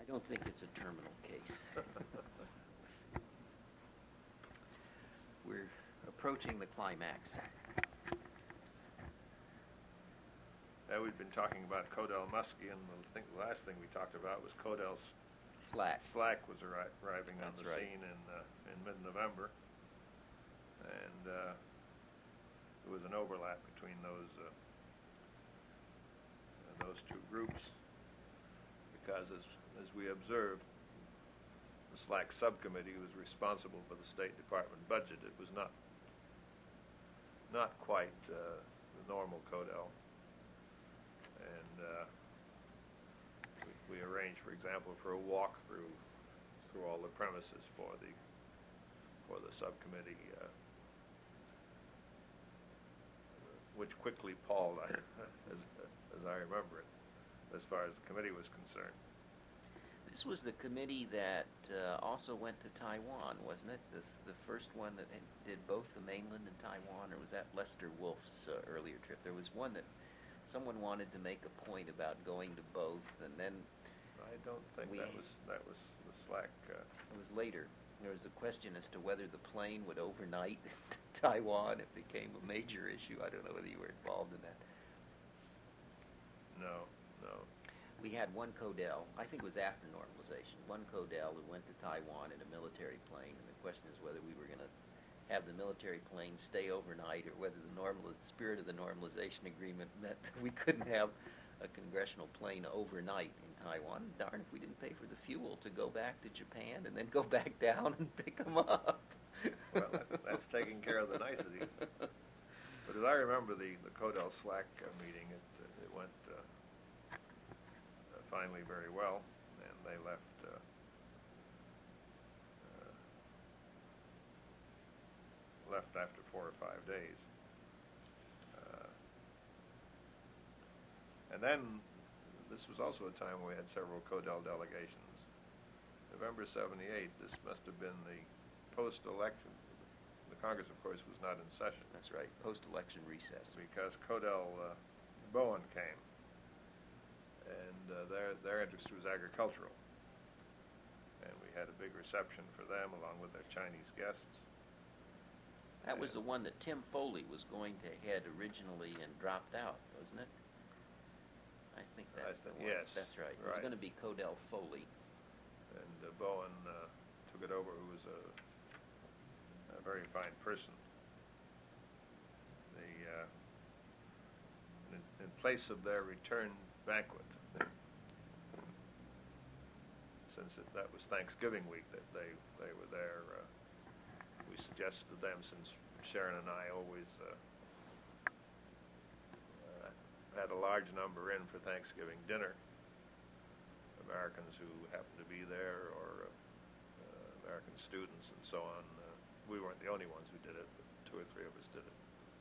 I don't think it's a terminal case. We're approaching the climax. We've been talking about Codell Muskie, and I think the last thing we talked about was Codell Slack. Slack was arriving on That's the right. scene in mid-November, and there was an overlap between those two groups, because as we observed, the Slack subcommittee was responsible for the State Department budget. It was not quite the normal Codell. And we arranged, for example, for a walkthrough through all the premises for the subcommittee, which quickly palled, as I remember it, as far as the committee was concerned. This was the committee that also went to Taiwan, wasn't it? The first one that did both the mainland and Taiwan, or was that Lester Wolf's earlier trip? There was one that someone wanted to make a point about going to both, and then I don't think that was the Slack. It was later. There was a question as to whether the plane would overnight to Taiwan. It became a major issue. I don't know whether you were involved in that. No. We had one Codell, I think it was after normalization, one Codell who went to Taiwan in a military plane, and the question is whether we were going to have the military plane stay overnight, or whether the spirit of the normalization agreement meant that we couldn't have a congressional plane overnight in Taiwan. Darn if we didn't pay for the fuel to go back to Japan and then go back down and pick them up. Well, that's taking care of the niceties. But as I remember the Codell Slack meeting, it went finally very well, and they left after 4 or 5 days. And then this was also a time when we had several Codell delegations. November 78, this must have been the post-election. The Congress, of course, was not in session. That's right, post-election recess. Because Codell Bowen came, and their interest was agricultural. And we had a big reception for them, along with their Chinese guests. That was the one that Tim Foley was going to head originally and dropped out, wasn't it? I think that's the one. Yes. That's right. It was going to be Codell Foley. And Bowen took it over, who was a very fine person. In place of their return banquet, since that was Thanksgiving week that they were there, we suggested to them, since Sharon and I always had a large number in for Thanksgiving dinner, Americans who happened to be there, or American students and so on. We weren't the only ones who did it, but 2 or 3 of us did it.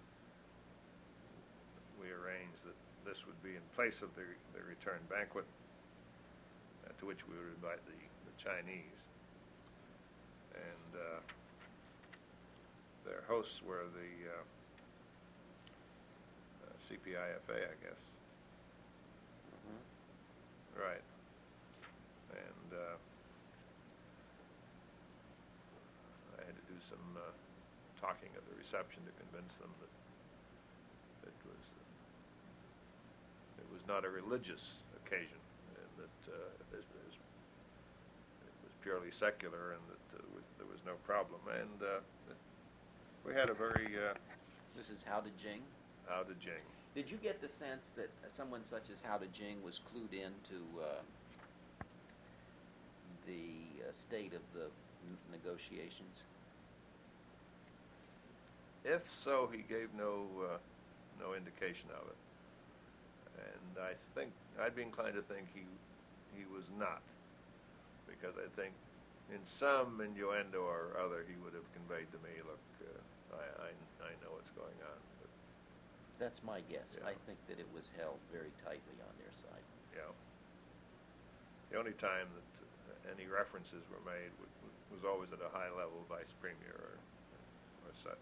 We arranged that this would be in place of the return banquet, to which we would invite the Chinese. And their hosts were the CPIFA, I guess. Mm-hmm. Right. And I had to do some talking at the reception to convince them that it was not a religious occasion, and that it was purely secular, and that there was no problem. And we had a very... This is Hao Jing? Hao Jing. Did you get the sense that someone such as Hao Jing was clued into the state of the negotiations? If so, he gave no indication of it. And I think I'd be inclined to think he was not, because I think in some innuendo or other he would have conveyed to me, look, I know what's going on. But that's my guess. Yeah. I think that it was held very tightly on their side. Yeah. The only time that any references were made was always at a high-level vice premier or such.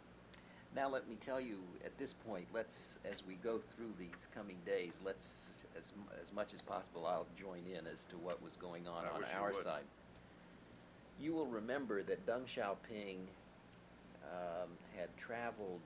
Now let me tell you, at this point, as we go through these coming days, let's as much as possible, I'll join in as to what was going on I wish you our would. side. You will remember that Deng Xiaoping had traveled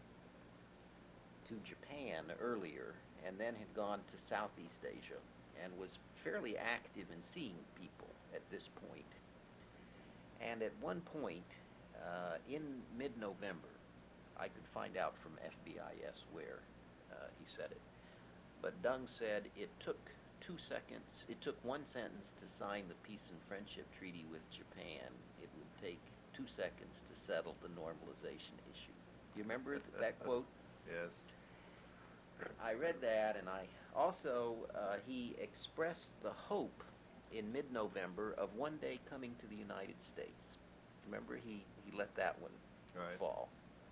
to Japan earlier and then had gone to Southeast Asia and was fairly active in seeing people at this point. And at one point, in mid-November, I could find out from FBIS where he said it, but Deng said it took 2 seconds, it took 1 sentence to sign the Peace and Friendship Treaty with Japan. It would take 2 seconds to settle the normalization issue. Do you remember that quote? Yes. I read that, and I also, he expressed the hope in mid-November of one day coming to the United States. Remember, he let that one Right. fall.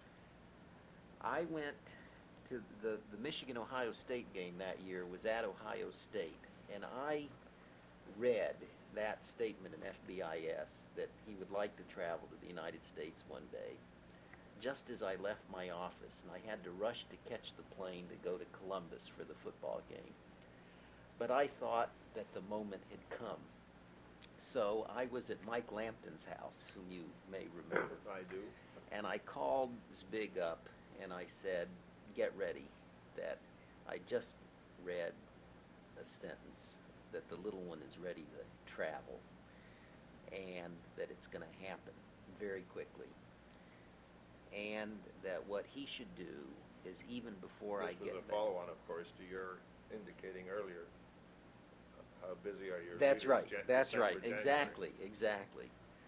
I went to the Michigan-Ohio State game that year, was at Ohio State, and I read that statement in FBIS that he would like to travel to the United States one day, just as I left my office, and I had to rush to catch the plane to go to Columbus for the football game. But I thought that the moment had come. So I was at Mike Lampton's house, whom you may remember, I do. and I called Zbig up, and I said, get ready, that I just read a sentence that the little one is ready to travel, and that it's going to happen very quickly, and that what he should do is, even before I This get was a back. follow-on, of course, to your indicating earlier how busy are your That's leaders right. That's December, right. January. Exactly.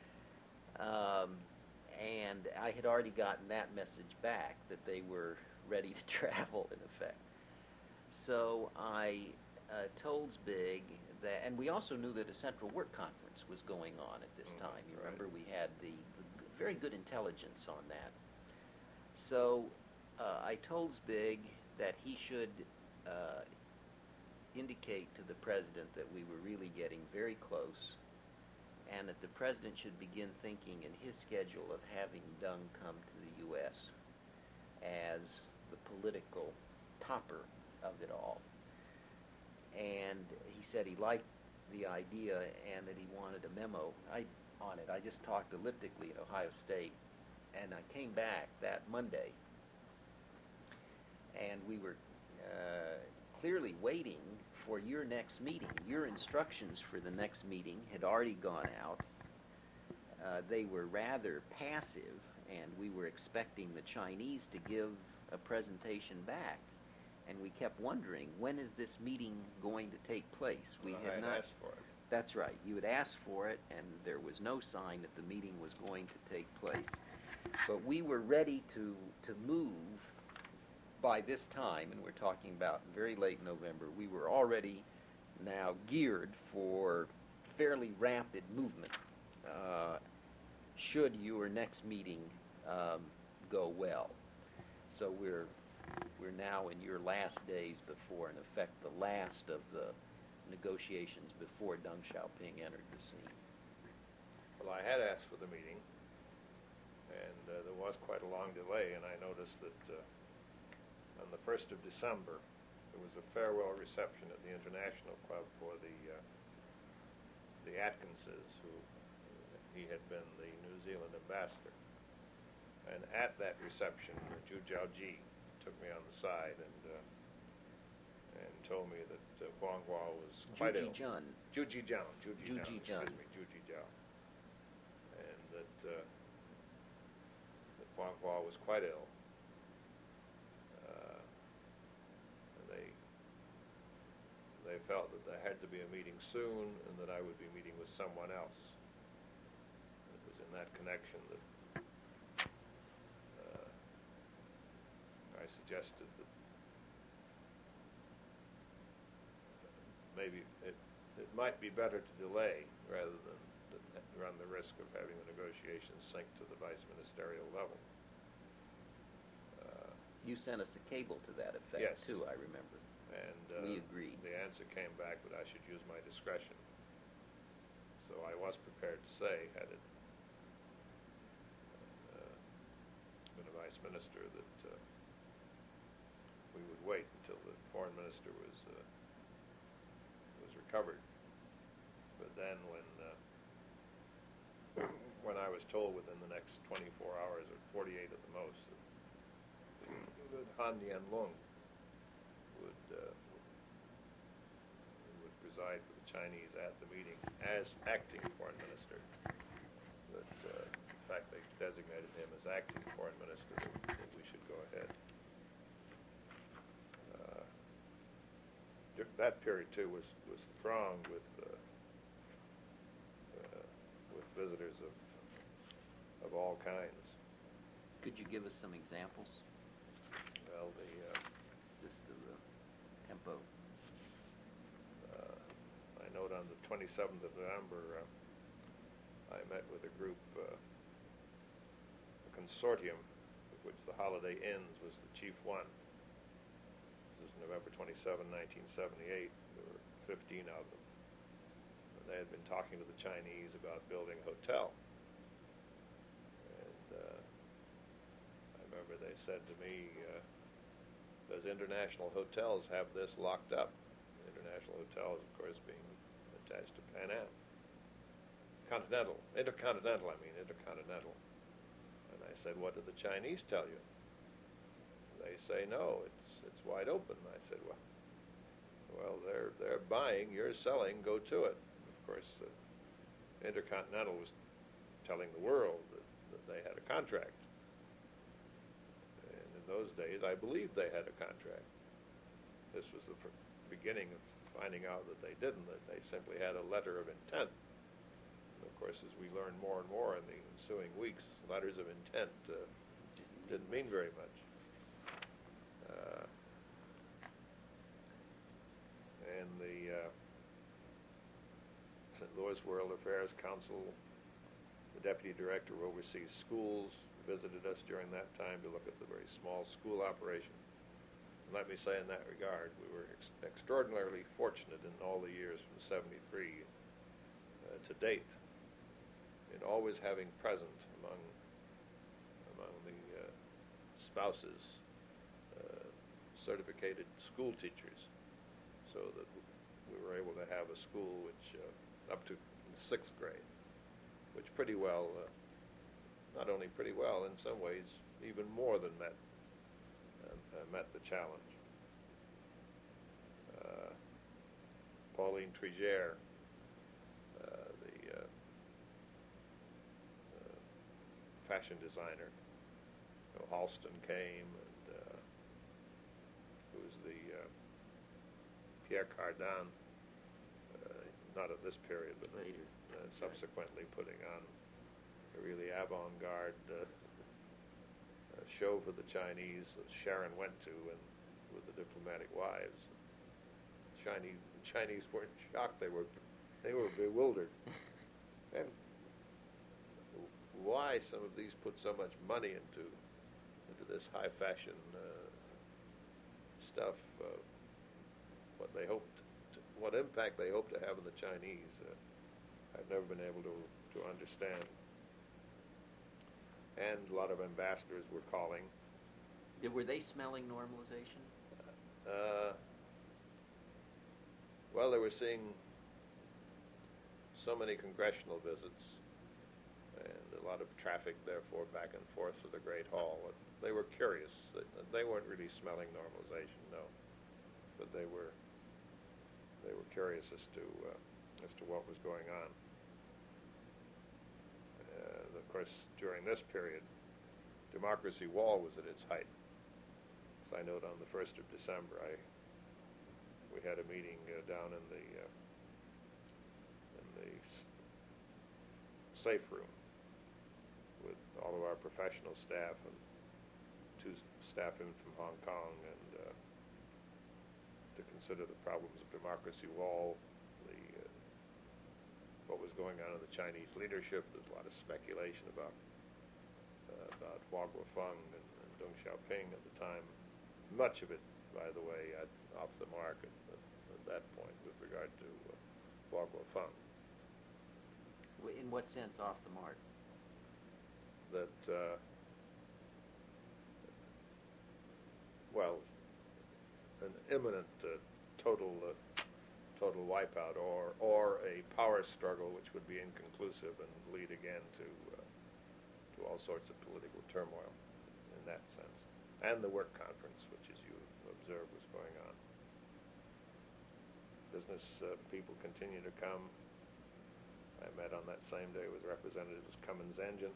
And I had already gotten that message back that they were ready to travel, in effect. So I told Zbig that, and we also knew that a Central Work Conference was going on at this time. You remember, we had the very good intelligence on that. So I told Zbig that he should indicate to the president that we were really getting very close, and that the president should begin thinking in his schedule of having Deng come to the U.S. as the political topper of it all. And he said he liked the idea and that he wanted a memo on it. I just talked elliptically at Ohio State, and I came back that Monday, and we were clearly waiting for your next meeting. Your instructions for the next meeting had already gone out. They were rather passive, and we were expecting the Chinese to give a presentation back. And we kept wondering, when is this meeting going to take place? We I had not asked for it. That's right. You had asked for it, and there was no sign that the meeting was going to take place. But we were ready to move by this time, and we're talking about very late November. We were already now geared for fairly rapid movement should your next meeting go well. So we're now in your last days before, in effect, the last of the negotiations before Deng Xiaoping entered the scene. Well, I had asked for the meeting, and there was quite a long delay, and I noticed that on the 1st of December, there was a farewell reception at the International Club for the Atkinses, who he had been the New Zealand ambassador. And at that reception, Zhu Jiaoji took me on the side and told me that Huang Hua was quite ill. Zhu Jijian. Excuse me, Zhu Jijian. And that Huang Hua was quite ill. They felt that there had to be a meeting soon, and that I would be meeting with someone else. It was in that connection that I suggested that maybe it might be better to delay rather than run the risk of having the negotiations sink to the vice ministerial level. You sent us a cable to that effect, Yes. too, I remember. And we agreed. The answer came back that I should use my discretion. So I was prepared to say, had it been a vice minister, that we would wait until the foreign minister was covered. But then when I was told within the next 24 hours or 48 at the most that Han Yanlong would preside for the Chinese at the meeting as acting foreign minister, that in fact they designated him as acting foreign minister, that we should go ahead. That period too was thronged with visitors of all kinds. Could you give us some examples? Well, Just the tempo. I note on the 27th of November, I met with a group, a consortium, of which the Holiday Inns was the chief one. This is November 27, 1978. There were 15 of them. And they had been talking to the Chinese about building a hotel. And I remember they said to me, does International Hotels have this locked up? International Hotels, of course, being attached to Pan Am. Intercontinental. And I said, what did the Chinese tell you? They say, no, it's wide open. I said, well, they're buying, you're selling, go to it. Of course, Intercontinental was telling the world that they had a contract. And in those days, I believed they had a contract. This was the beginning of finding out that they didn't, that they simply had a letter of intent. And of course, as we learned more and more in the ensuing weeks, letters of intent didn't mean very much. And the St. Louis World Affairs Council, the deputy director who oversees schools, visited us during that time to look at the very small school operation. And let me say in that regard, we were extraordinarily fortunate in all the years from 73 to date in always having present among the spouses certificated school teachers, so that we were able to have a school which up to 6th grade, which pretty well, not only pretty well, in some ways even more than met the challenge. Pauline Trigère, the fashion designer, Halston came, and who was the Pierre Cardin, not at this period, but later, subsequently putting on a really avant-garde show for the Chinese that Sharon went to, and with the diplomatic wives. Chinese weren't shocked; they were bewildered. And why some of these put so much money into this high fashion stuff? What impact they hope to have on the Chinese, I've never been able to understand. And a lot of ambassadors were calling. Were they smelling normalization? Well, they were seeing so many congressional visits and a lot of traffic, therefore, back and forth to the Great Hall. They were curious. They weren't really smelling normalization, no, but they were curious as to what was going on. Of course, during this period, Democracy Wall was at its height. As I note, on the 1st of December, we had a meeting down in the safe room with all of our professional staff and 2 staff in from Hong Kong, and to consider the problems of Democracy Wall, what was going on in the Chinese leadership. There's a lot of speculation about Hua Guofeng and Deng Xiaoping at the time. Much of it, by the way, off the mark at that point with regard to Hua Guofeng. In what sense off the mark? That, well, an imminent total total wipeout or a power struggle which would be inconclusive and lead again to all sorts of political turmoil in that sense. And the work conference, which, as you observed, was going on. Business people continue to come. I met on that same day with representatives of Cummins Engine,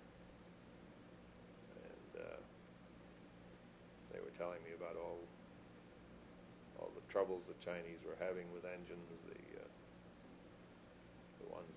and they were telling me about all the troubles the Chinese were having with engines, the ones.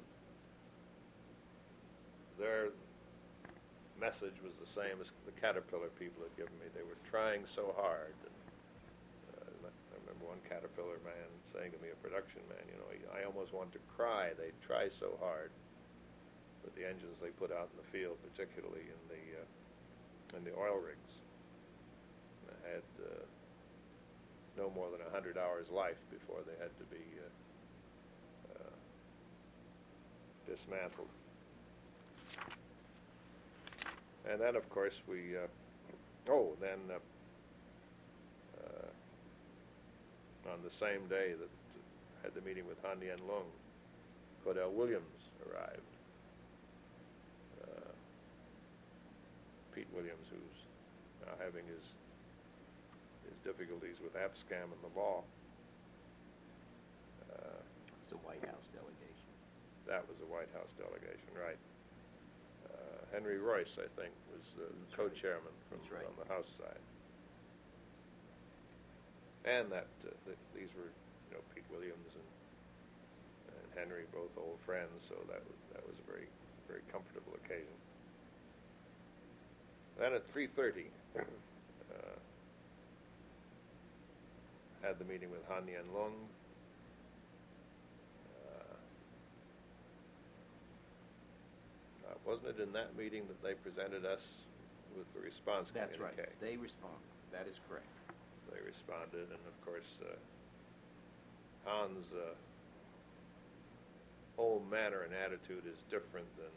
Their message was the same as the Caterpillar people had given me. They were trying so hard. And, I remember one Caterpillar man saying to me, a production man, you know, I almost want to cry. They try so hard, but the engines they put out in the field, particularly in the oil rigs, had no more than 100 hours life before they had to be dismantled. And then, of course, we on the same day that had the meeting with Han Yen Lung, Cordell Williams arrived. Pete Williams, who's now having his difficulties with Abscam and the law. It's a White House delegation. That was a White House delegation, right. Henry Royce, I think, was the co-chairman from on the House side. And these were, you know, Pete Williams and Henry, both old friends, so that was a very, very comfortable occasion. Then at 3:30, had the meeting with Han Yen Lung. Wasn't it in that meeting that they presented us with the response communique? That's right. They responded. That is correct. They responded, and of course, Han's whole manner and attitude is different than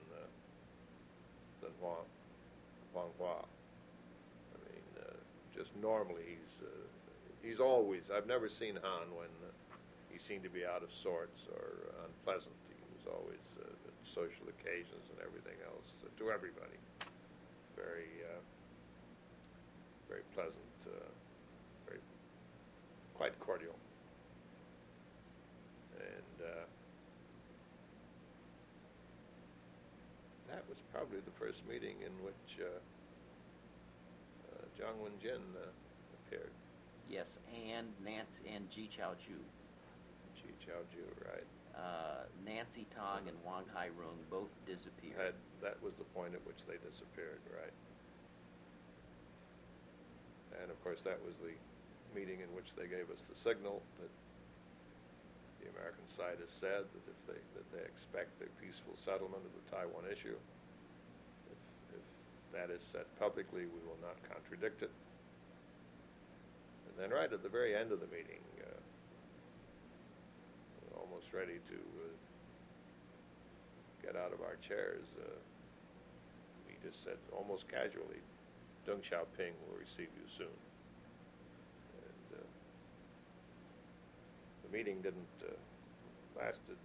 Wang Hua. I mean, just normally he's always. I've never seen Han when he seemed to be out of sorts or unpleasant. He was always at social occasions and everything else to everybody. Very, very pleasant. Very, quite cordial. And that was probably the first meeting in which Jiang Wen-jin appeared. Yes, and Ji Chaoju. Ji Chaoju, right. Nancy Tong and Wang Hairong both disappeared. That was the point at which they disappeared, right. And of course that was the meeting in which they gave us the signal that the American side has said that they expect a peaceful settlement of the Taiwan issue. If that is said publicly, we will not contradict it. And then right at the very end of the meeting, almost ready to get out of our chairs, we just said almost casually, Deng Xiaoping will receive you soon. And the meeting didn't lasted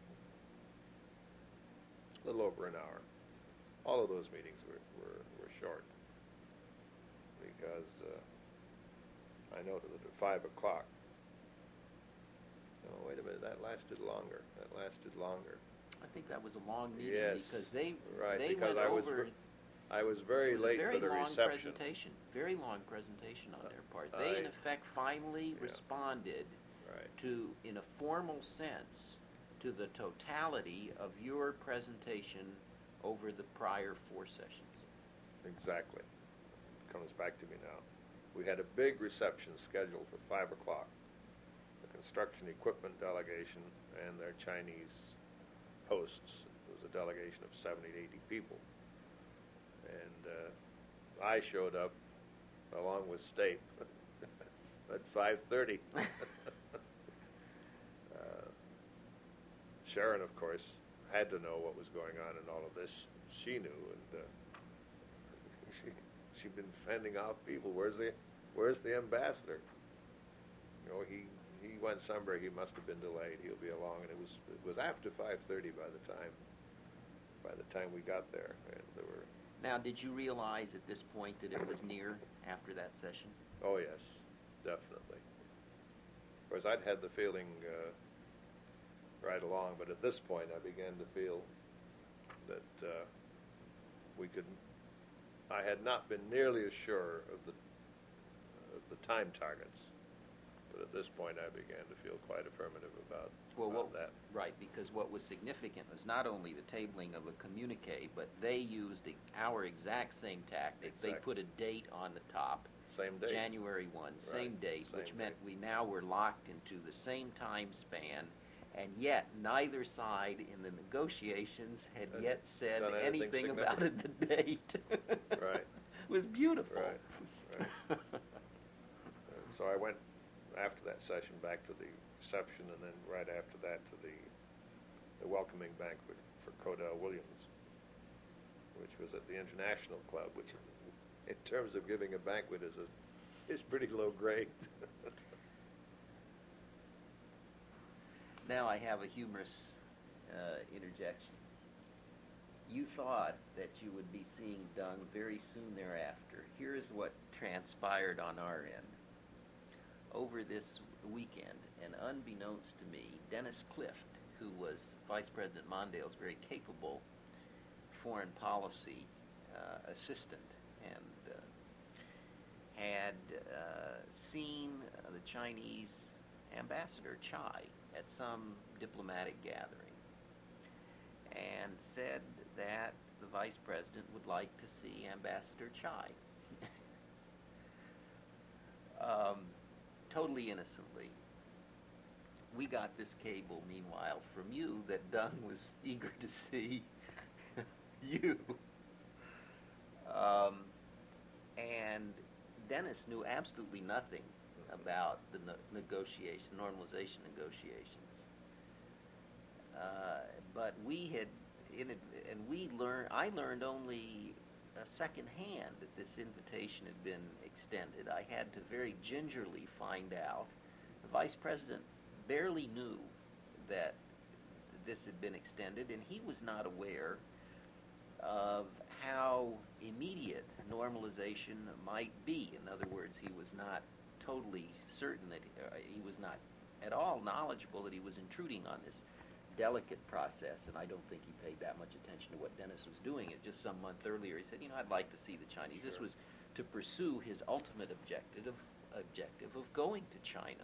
a little over an hour. All of those meetings were short because I noted that at 5 o'clock. Oh, wait a minute, that lasted longer. I think that was a long meeting. Yes, because they because went over. I was very late for the reception. Very long presentation on their part. They, in effect, finally responded to, in a formal sense, to the totality of your presentation over the prior 4 sessions. Exactly. It comes back to me now. We had a big reception scheduled for 5 o'clock. The construction equipment delegation and their Chinese hosts. It was a delegation of 70 to 80 people. And I showed up along with Stape at 5:30. Sharon, of course, had to know what was going on in all of this. She knew, and she'd been fending off people. Where's the ambassador? You know, he he went somewhere. He must have been delayed. He'll be along, and it was after 5:30 by the time we got there, and there were. Now, did you realize at this point that it was near after that session? Oh yes, definitely. Of course, I'd had the feeling right along, but at this point, I began to feel that we could. I had not been nearly as sure of the time targets. But at this point, I began to feel quite affirmative about that. Right, because what was significant was not only the tabling of a communique, but they used our exact same tactic. Exactly. They put a date on the top. Same date. January 1, same date, which meant we now were locked into the same time span, and yet neither side in the negotiations had yet said anything about the date. Right. It was beautiful. Right. So I went after that session back to the reception, and then right after that to the welcoming banquet for Codell Williams, which was at the International Club, which in terms of giving a banquet is pretty low grade. Now I have a humorous interjection. You thought that you would be seeing Dung very soon thereafter. Here is what transpired on our end. Over this weekend, and unbeknownst to me, Dennis Clift, who was Vice President Mondale's very capable foreign policy assistant, and had seen the Chinese ambassador Chai at some diplomatic gathering, and said that the Vice President would like to see Ambassador Chai. Totally innocently. We got this cable, meanwhile, from you that Dung was eager to see you. And Dennis knew absolutely nothing about the normalization negotiations. But we had, I learned only secondhand that this invitation had been extended. I had to very gingerly find out. The Vice President barely knew that this had been extended, and he was not aware of how immediate normalization might be. In other words, he was not totally certain that he was not at all knowledgeable that he was intruding on this delicate process, and I don't think he paid that much attention to what Dennis was doing. Just some month earlier, he said, I'd like to see the Chinese. Sure. This was to pursue his ultimate objective of going to China.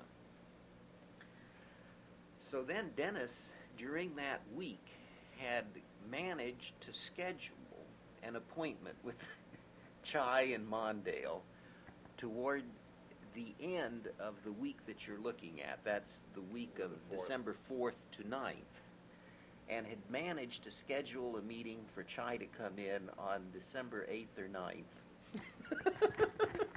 So then Dennis, during that week, had managed to schedule an appointment with Chai and Mondale toward the end of the week that you're looking at. That's the week of December 4th to 9th. And had managed to schedule a meeting for Chai to come in on December 8th or 9th.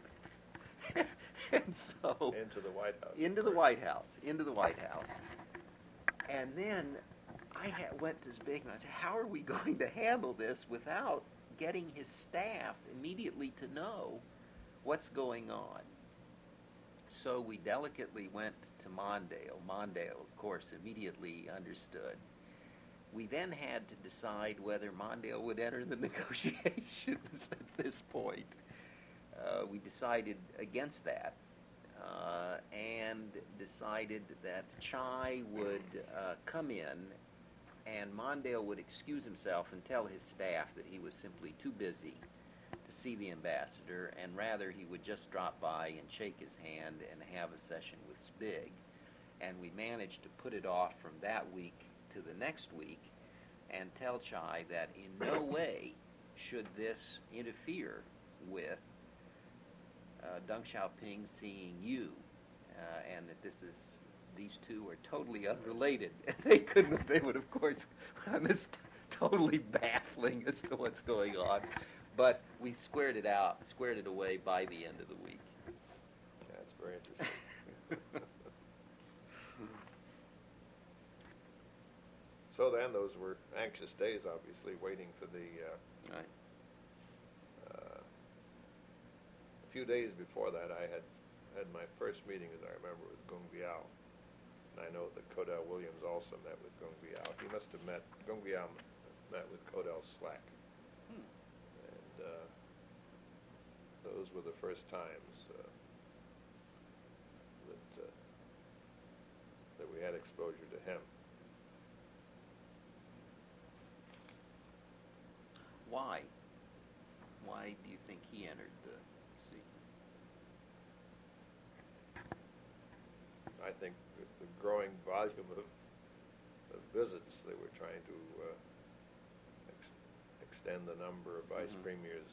And so... Into the White House. Into the White House. And then I went to Zbigniew and I said, how are we going to handle this without getting his staff immediately to know what's going on? So we delicately went to Mondale. Mondale, of course, immediately understood. We then had to decide whether Mondale would enter the negotiations at this point. We decided against that and decided that Chai would come in and Mondale would excuse himself and tell his staff that he was simply too busy to see the ambassador, and rather he would just drop by and shake his hand and have a session with Spig. And we managed to put it off from that week to the next week and tell Chai that in no way should this interfere with Deng Xiaoping seeing you, and that these two are totally unrelated. They would of course find this totally baffling as to what's going on, but we squared it away by the end of the week. Yeah, that's very interesting. So then, those were anxious days, obviously, waiting for the... Right. A few days before that, I had my first meeting, as I remember, with Geng Biao. And I know that Codell Williams also met with Gung Biao. He must have Gung Biao met with Codell Slack. And those were the first times that we had exposure to him. Why? Why do you think he entered the scene? I think the growing volume of visits, they were trying to extend the number of vice premiers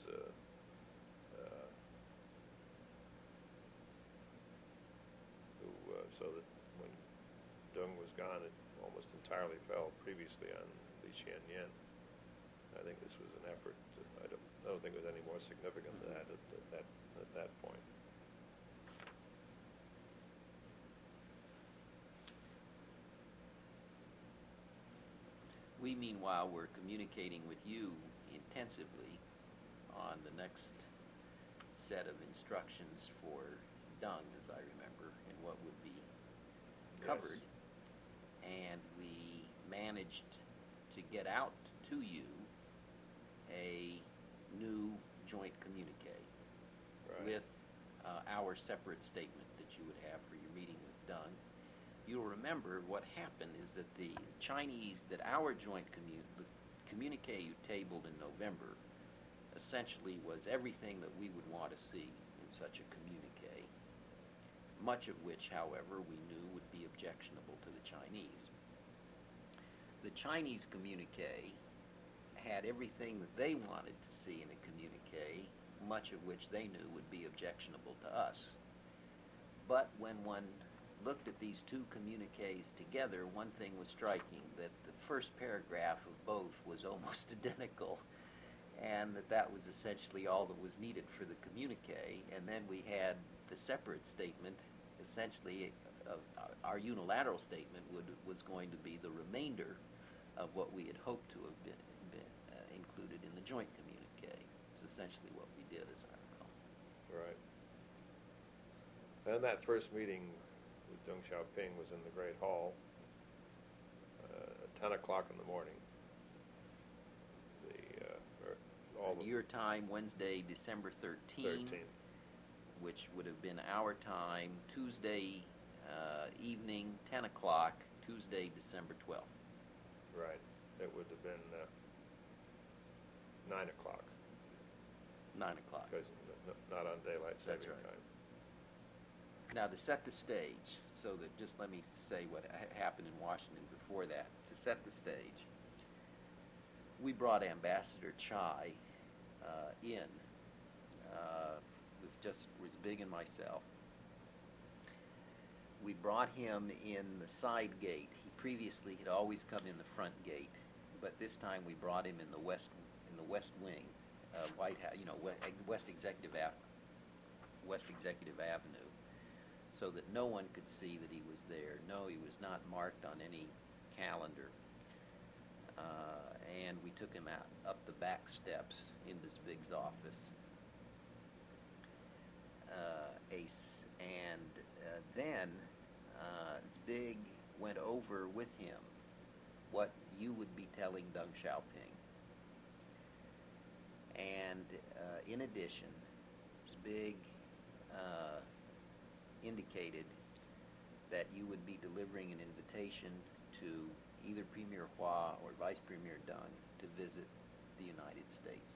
so that when Deng was gone, it almost entirely fell previously on Li Xianyan. I think this was an effort. I don't think it was any more significant than that at that point. We, meanwhile, were communicating with you intensively on the next set of instructions for Deng, as I remember, and what would be covered. Yes. And we managed to get out to you a new joint communique with our separate statement that you would have for your meeting with Deng. You'll remember what happened is that the Chinese, that our joint communique you tabled in November essentially was everything that we would want to see in such a communique, much of which, however, we knew would be objectionable to the Chinese. The Chinese communique had everything that they wanted to see in a communique, much of which they knew would be objectionable to us. But when one looked at these two communiques together, one thing was striking, that the first paragraph of both was almost identical, and that was essentially all that was needed for the communique. And then we had the separate statement, essentially our unilateral statement was going to be the remainder of what we had hoped to have been included in the joint communique. It's essentially what we did, as I recall. Right. And that first meeting with Deng Xiaoping was in the Great Hall at 10 o'clock in the morning. Your time, Wednesday, December 13th, which would have been our time, Tuesday evening, 10 o'clock, Tuesday, December 12th. Right. It would have been 9 o'clock. 9 o'clock. Because not on daylight saving time. Now, to set the stage, so that just let me say what happened in Washington before that. To set the stage, we brought Ambassador Chai in with just Big and myself. We brought him in the side gate. He previously had always come in the front gate, but this time we brought him in the west wing, White House, West Executive Avenue, so that no one could see that he was there. No, he was not marked on any calendar. And we took him up the back steps into Zbig's office. Then Zbig went over with him what you would be telling Deng Xiaoping. And in addition, Zbig indicated that you would be delivering an invitation to either Premier Hua or Vice Premier Deng to visit the United States.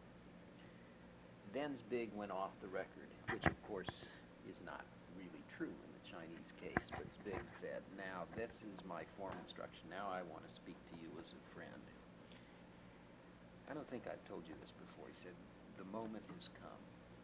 Then Zbig went off the record, which of course is not really true in the Chinese case, but Zbig said, now this is my formal instruction, now I want to speak to you as a friend. I don't think I've told you this before. He said, the moment has come.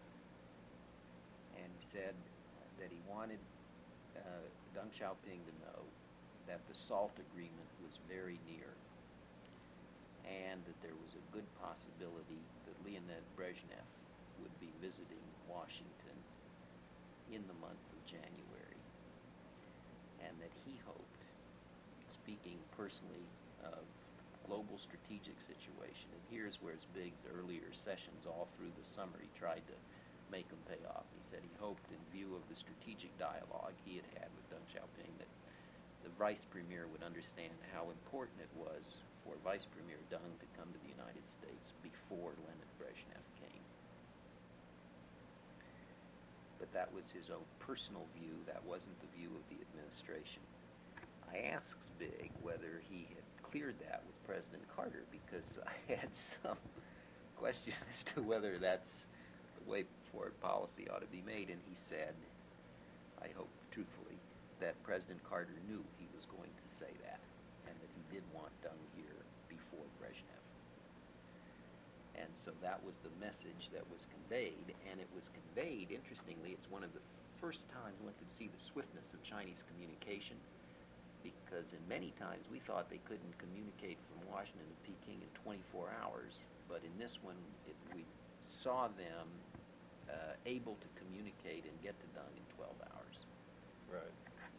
And he said that he wanted Deng Xiaoping to know that the SALT agreement was very near, and that there was a good possibility that Leonid Brezhnev would be visiting Washington in the month of January, and that he hoped, speaking personally of global strategic situation, and here's where Zbig's earlier sessions all through the summer, he tried to make them pay off. He said he hoped, in view of the strategic dialogue he had had with Deng Xiaoping, that the Vice Premier would understand how important it was for Vice Premier Deng to come to the United States before Leonid Brezhnev came. But that was his own personal view. That wasn't the view of the administration. I asked Big whether he had cleared that with President Carter, because I had some question as to whether that's the way foreign policy ought to be made, and he said, I hope truthfully, that President Carter knew he was going to say that, and that he did want Deng here before Brezhnev. And so that was the message that was conveyed, and it was conveyed, interestingly, it's one of the first times one could see the swiftness of Chinese communication, because in many times we thought they couldn't communicate from Washington to Peking in 24 hours, but in this one we saw them able to communicate and get to Deng in 12 hours. Right.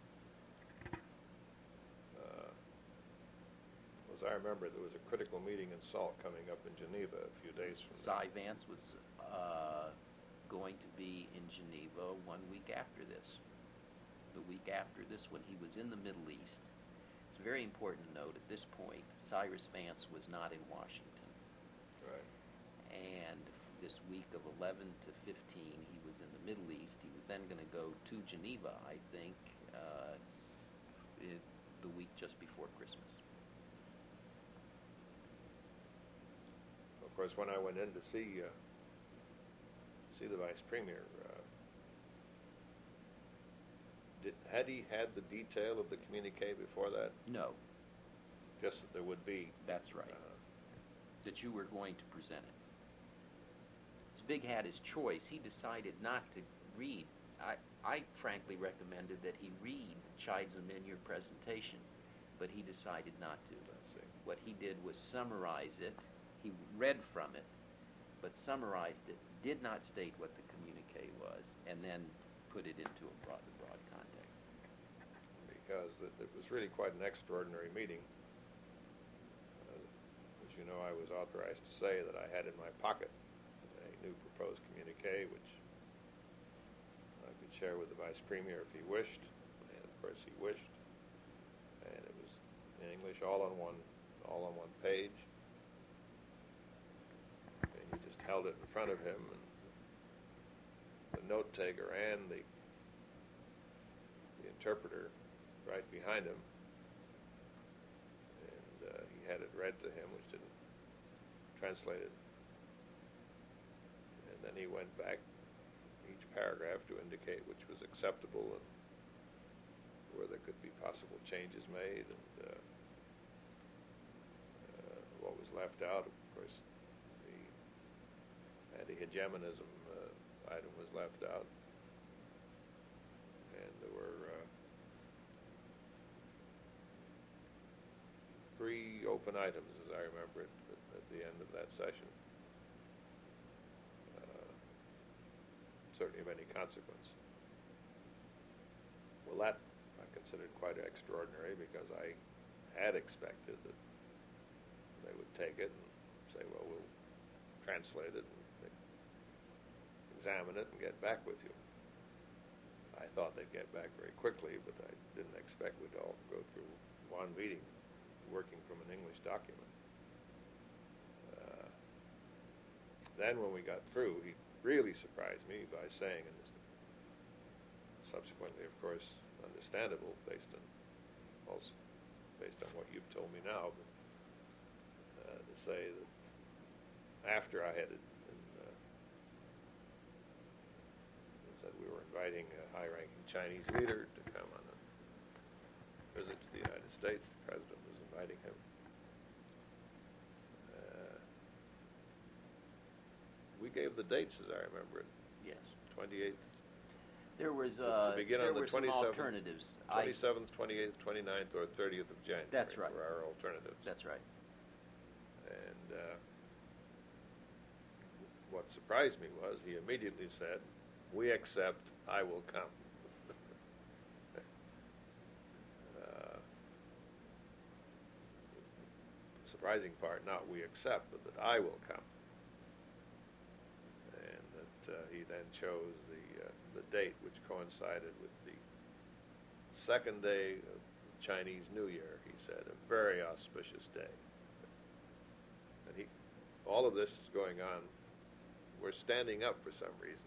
As I remember, there was a critical meeting in SALT coming up in Geneva a few days from now. Cy Vance was going to be in Geneva 1 week after this. The week after this, when he was in the Middle East. It's very important to note at this point, Cyrus Vance was not in Washington. Right. And this week of 11 to 15, he was in the Middle East. He was then going to go to Geneva, I think, the week just before Christmas. Of course, when I went in to see the Vice Premier, had he had the detail of the communique before that? No. Just that there would be. That's right. That you were going to present it. Big had his choice. He decided not to read. I frankly recommended that he read Chides Aminier presentation, but he decided not to. What he did was summarize it. He read from it, but summarized it, did not state what the communique was, and then put it into the broad context. Because it was really quite an extraordinary meeting. As you know, I was authorized to say that I had in my pocket a new proposed communique, which I could share with the Vice Premier if he wished, and of course he wished. And it was in English, all on one page. And he just held it in front of him, and the note taker and the interpreter right behind him, and he had it read to him, which didn't translate it. And then he went back each paragraph to indicate which was acceptable and where there could be possible changes made, and what was left out. Of course, the anti-hegemonism item was left out, and there were 3 open items, as I remember it, at the end of that session. Certainly of any consequence. Well, that I considered quite extraordinary, because I had expected that they would take it and say, well, we'll translate it and examine it and get back with you. I thought they'd get back very quickly, but I didn't expect we'd all go through one meeting working from an English document. Then when we got through, he really surprised me by saying, and this subsequently, of course, understandable based on what you've told me now, but to say that after I had said we were inviting a high-ranking Chinese leader to come on a visit to the United States, the president was inviting him. We gave the dates, as I remember it. Yes. 28th. There was to begin on the some 27th, alternatives. 27th, 28th, 29th, or 30th of January. That's right. Were our alternatives. That's right. And what surprised me was he immediately said, "We accept. I will come." Surprising part, not "we accept," but that I will come. And that he then chose the date which coincided with the second day of Chinese New Year, he said, a very auspicious day. And all of this is going on. We're standing up for some reason.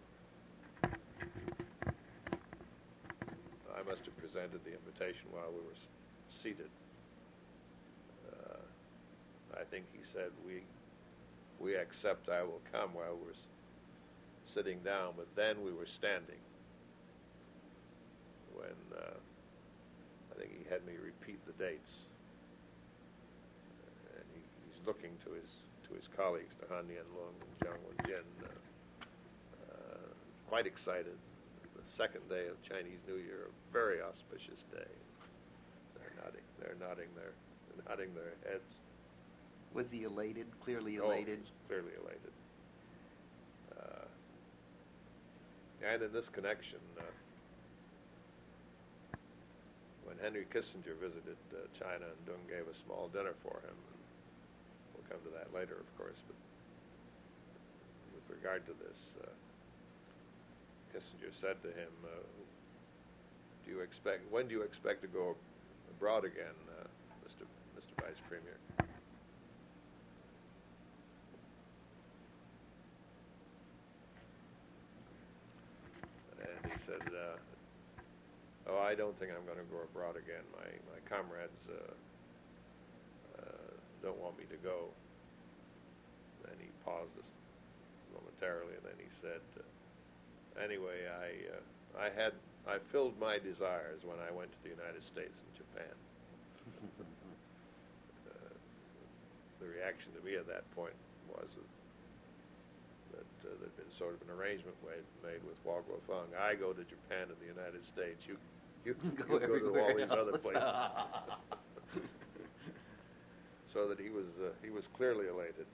I must have presented the invitation while we were seated. I think he said, we accept, I will come, while we're sitting down, but then we were standing when I think he had me repeat the dates. And he's looking to his colleagues, to Han Yanlong and Zhang Wenjin, quite excited. The second day of Chinese New Year, a very auspicious day. They're nodding their heads. Was he elated? Clearly elated? Oh, he was clearly elated. And in this connection, when Henry Kissinger visited China, and Deng gave a small dinner for him, and we'll come to that later, of course, but with regard to this, Kissinger said to him, when do you expect to go abroad again, Mr. Vice Premier? And he said, I don't think I'm going to go abroad again. My comrades don't want me to go. And he paused momentarily, and then he said, anyway, I filled my desires when I went to the United States and Japan. The reaction to me at that point was that there'd been sort of an arrangement made with Hua Guofeng. I go to Japan and the United States. You go to all these other places. So that he was clearly elated.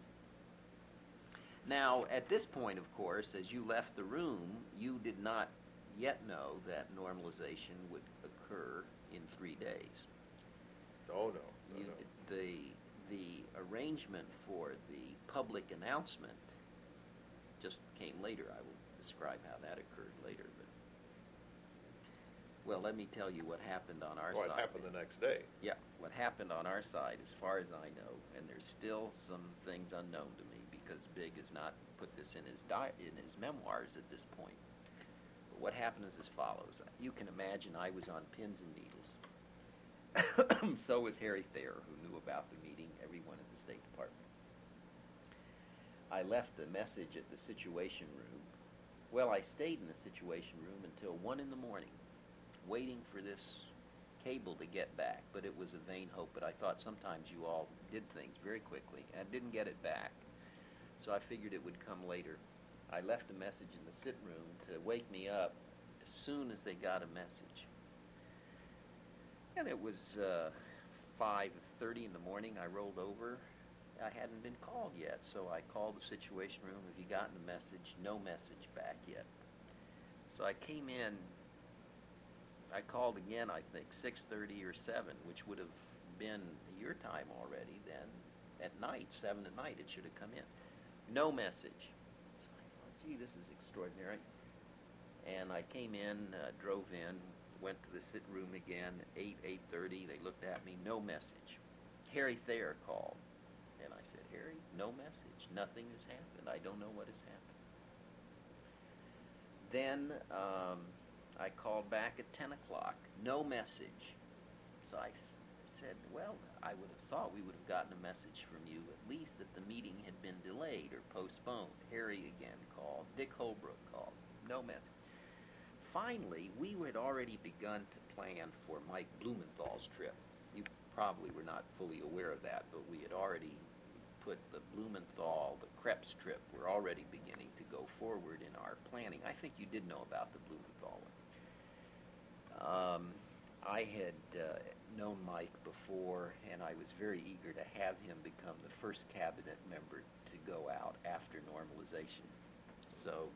Now, at this point, of course, as you left the room, you did not yet know that normalization would occur in 3 days. Oh, no. The arrangement for the public announcement just came later. I will describe how that occurred later. But well, let me tell you what happened on our side. What happened the next day? Yeah, what happened on our side, as far as I know, and there's still some things unknown to me because Big has not put this in his memoirs at this point. But what happened is as follows. You can imagine I was on pins and needles. So was Harry Thayer, who knew about the meeting, everyone at the State Department. I left a message at the Situation Room. Well, I stayed in the Situation Room until 1 in the morning, waiting for this cable to get back, but it was a vain hope. But I thought sometimes you all did things very quickly, and I didn't get it back. So I figured it would come later. I left a message in the sit room to wake me up as soon as they got a message. And it was 5:30 in the morning. I rolled over. I hadn't been called yet, so I called the Situation Room. Have you gotten a message? No message back yet. So I came in. I called again, I think, 6:30 or 7, which would have been your time already then. At night, 7 at night, it should have come in. No message. So I thought, gee, this is extraordinary. And I came in, drove in, went to the sit room again, 8:30. They looked at me, no message. Harry Thayer called. And I said, Harry, no message. Nothing has happened. I don't know what has happened. Then I called back at 10 o'clock. No message. So I said, well, I would have thought we would have gotten a message from you, at least that the meeting had been delayed or postponed. Harry again called. Dick Holbrook called. No message. Finally, we had already begun to plan for Mike Blumenthal's trip. You probably were not fully aware of that, but we had already put the Blumenthal, the Krebs trip, were already beginning to go forward in our planning. I think you did know about the Blumenthal one. I had known Mike before, and I was very eager to have him become the first cabinet member to go out after normalization. So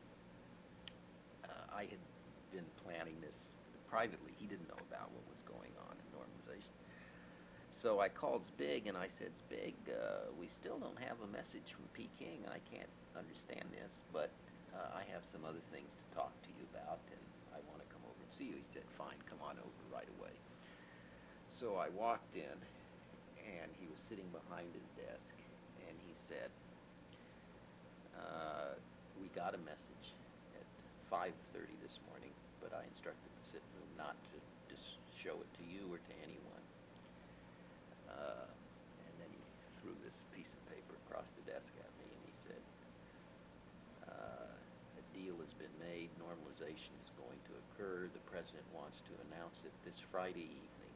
I had been planning this privately. He didn't know about what was going on in normalization. So I called Zbig and I said, Zbig, we still don't have a message from Peking. I can't understand this, but I have some other things to talk to you about, and I want to come over and see you. He said, fine, come on over right away. So I walked in, and he was sitting behind his desk, and he said, we got a message at 5:30 this morning, but I instructed the sit room not to just show it to you or to anyone. And then he threw this piece of paper across the desk at me, and he said, a deal has been made, normalization is going to occur, the President wants to announce it this Friday evening,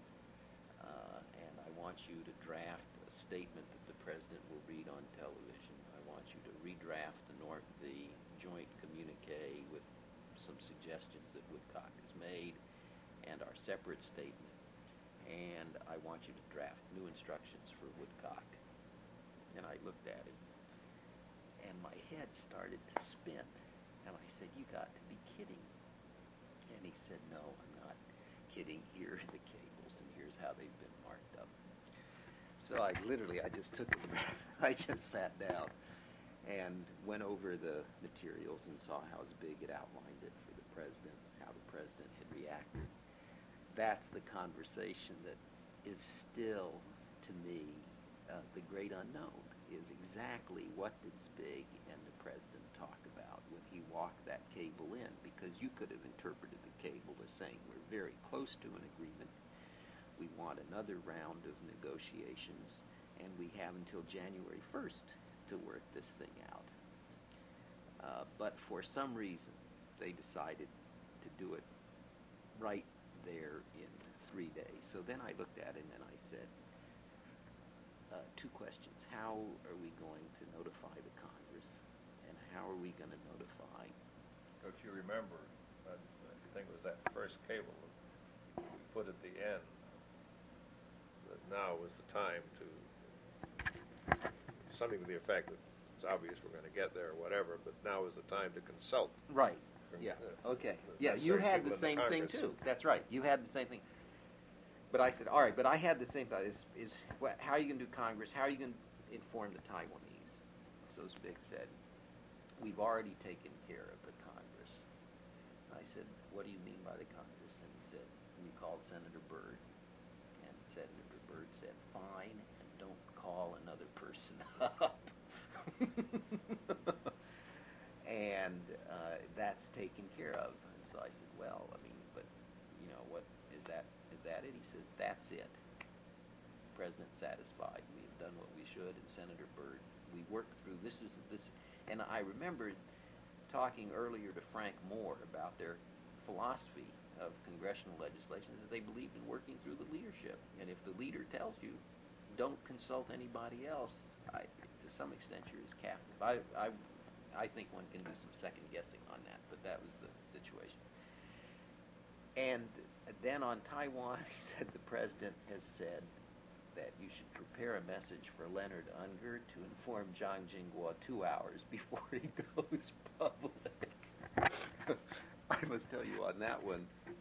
and I want you to draft a statement that the President will read on television. I want you to redraft the joint communique with some suggestions that Woodcock has made and our separate statement, and I want you to draft new instructions for Woodcock. And I looked at him, and my head started to spin, and I said, you got to be kidding. And he said, no, I'm not kidding. Here are the cables, and here's how they've been marked up. So I just took a breath. I just sat down and went over the materials and saw how big it outlined it for the President, how the President had reacted. That's the conversation that is still, to me, the great unknown, is exactly what did Zbig and the President talk about when he walked that cable in, because you could have interpreted the cable as saying we're very close to an agreement, we want another round of negotiations, and we have until January 1st to work this thing out. But for some reason, they decided to do it right there in 3 days. So then I looked at him and I said, two questions. How are we going to notify the Congress, and how are we going to notify? Don't you remember, I think it was that first cable that we put at the end, that now was the time to, something to the effect that it's obvious we're going to get there or whatever, but now is the time to consult. Right. Yeah. Okay. Yeah, you had the same thing too. That's right. You had the same thing. But I said, all right, but I had the same thought. How are you going to do Congress? How are you going to inform the Taiwanese? So Zbig said, we've already taken care of the Congress. I said, what do you mean by the Congress? And he said, we called Senator Byrd. And Senator Byrd said, fine, and don't call another person up. And that's taken care of. And so I said, well, I mean, but, you know, what is that it? He says, that's it. President satisfied. We've done what we should. And Senator Byrd, we worked through this. And I remember talking earlier to Frank Moore about their philosophy of congressional legislation, is that they believed in working through the leadership. And if the leader tells you, don't consult anybody else, to some extent you're his captive. I think one can do some second guessing on that, but that was the situation. And then on Taiwan, he said the President has said that you should prepare a message for Leonard Unger to inform Zhang Jingguo 2 hours before he goes public. I must tell you on that one,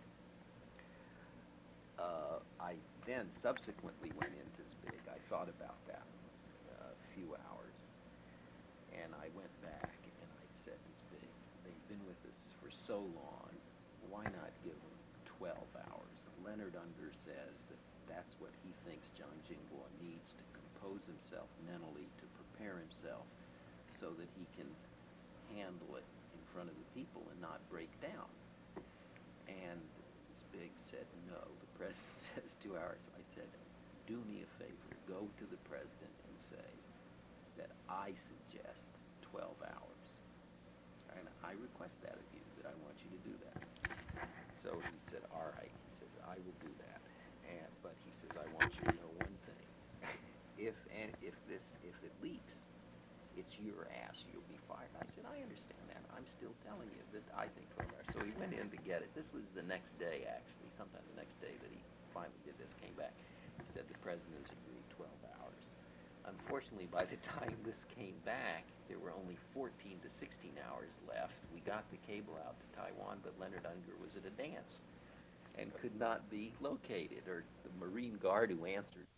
I then subsequently went into Zbig. I thought about that a few hours, and I went back and I said to Zbig, they've been with us for so long, why not give them 12 hours? Leonard Unger says that that's what he thinks Zhang Jingguo needs to compose himself mentally, to prepare himself so that he can handle it in front of the people and not break down. And Zbig said, no, the President says 2 hours. I said, do me a favor, go to the President and say that I suggest 12 hours. And I request that of you, that I want you to do that. So he said, all right. He says, I will do that. But he says, I want you to know one thing. If it leaks, it's your ass. You'll be fired. I said, I understand that. I'm still telling you that I think 12 hours. So he went in to get it. This was the next day, actually. Sometime the next day that he finally did this, came back. He said the President has agreed 12 hours. Unfortunately, by the time this came back, there were only 14 to 16 hours left. We got the cable out to Taiwan, but Leonard Unger was at a dance and could not be located, or the Marine Guard who answered